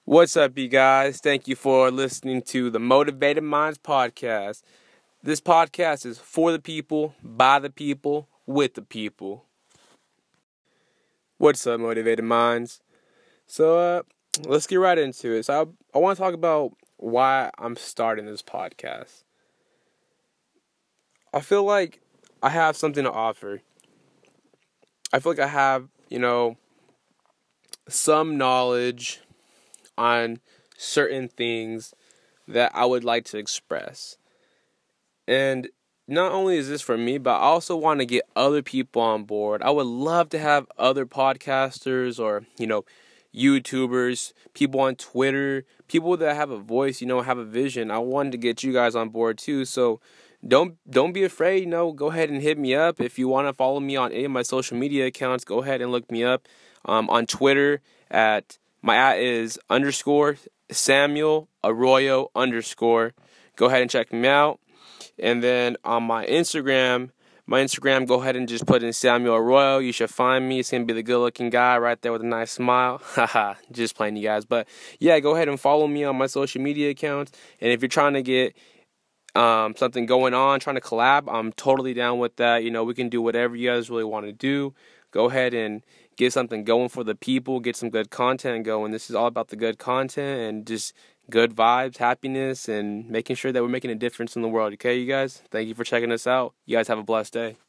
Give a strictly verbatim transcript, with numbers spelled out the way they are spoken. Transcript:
What's up, you guys? Thank you for listening to the Motivated Minds podcast. This podcast is for the people, by the people, with the people. What's up, Motivated Minds? So, uh, let's get right into it. So, I, I want to talk about why I'm starting this podcast. I feel like I have something to offer. I feel like I have, you know, some knowledge on certain things that I would like to express. And not only is this for me, but I also want to get other people on board. I would love to have other podcasters or, you know, YouTubers, people on Twitter, people that have a voice, you know, have a vision. I wanted to get you guys on board too. So don't don't be afraid, you know, go ahead and hit me up. If you want to follow me on any of my social media accounts, go ahead and look me up um, on Twitter at my at is underscore Samuel Arroyo underscore. Go ahead and check me out. And then on my Instagram, my Instagram, go ahead and just put in Samuel Arroyo. You should find me. It's going to be the good-looking guy right there with a nice smile. Haha, just playing you guys. But yeah, go ahead and follow me on my social media accounts. And if you're trying to get um, something going on, trying to collab, I'm totally down with that. You know, we can do whatever you guys really want to do. Go ahead and get something going for the people, get some good content going. This is all about the good content and just good vibes, happiness, and making sure that we're making a difference in the world. Okay, you guys? Thank you for checking us out. You guys have a blessed day.